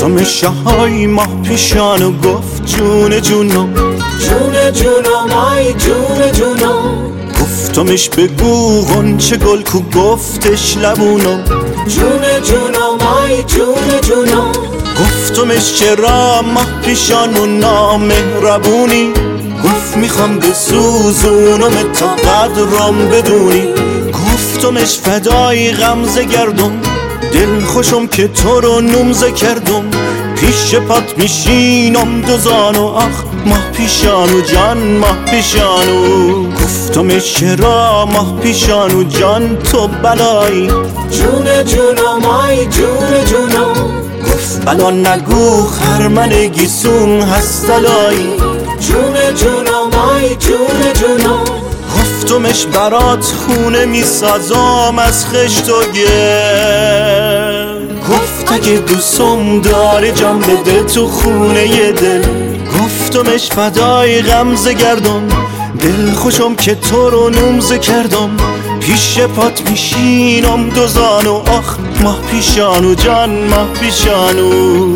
گفتمش های ماه پیشان و گفت جون جونم، جون جونم آی جون جونم. گفتمش بگو غنچه گل کو، گفتش لبونم، جون جونم آی جون جونم. گفتمش چرا ماه پیشان و نامهربونی، گفت میخوام بسوزونم تا قدرم بدونی. گفتمش فدای غمزه گردم، دل خوشم که تو رو نمزه کردم، پیش پات میشینم دوزانو، آخ ماه پیشانو جان ماه پیشانو. گفتمش چرا ماه پیشانو جان تو بلایی، جون جونم آی جون جونم. گفت بلا نگو خرمن گیسون هست دلایی، جون جونم آی جون جونم. گفتمش برات خونه میسازم از خشت و گل، گفت اگه دوستم داره جان بده تو خونه ی دل. گفتمش فدای غمزه گردم، دل خوشم که تو رو نمزه کردم، پیش پات میشینم دوزانو، آخ ماه پیشانو جان ماه پیشانو.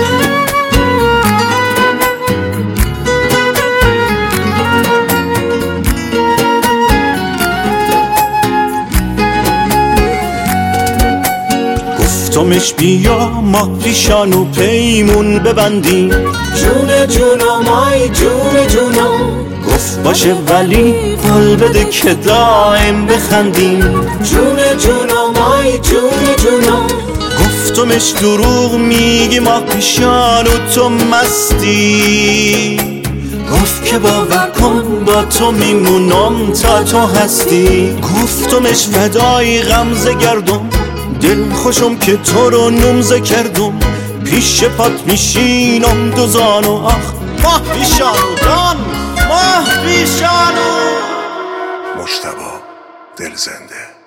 گفتمش بیا ماه پیشانو پیمون ببندیم، جون جونم آی جون جونم. گفت باشه ولی قول بده که دائم بخندیم، جون جونم آی جون جونم. گفتمش دروغ میگی ماه پیشانو تو مستی، گفت که باور کن با تو میمونم تا تو هستی. گفتمش فدای غمزه گردم، دل خوشم که تو رو نمزه کردم، پیش پات میشینم دوزانو، آخ ماه پیشانو جان ماه پیشانو. مجتبی دلزنده.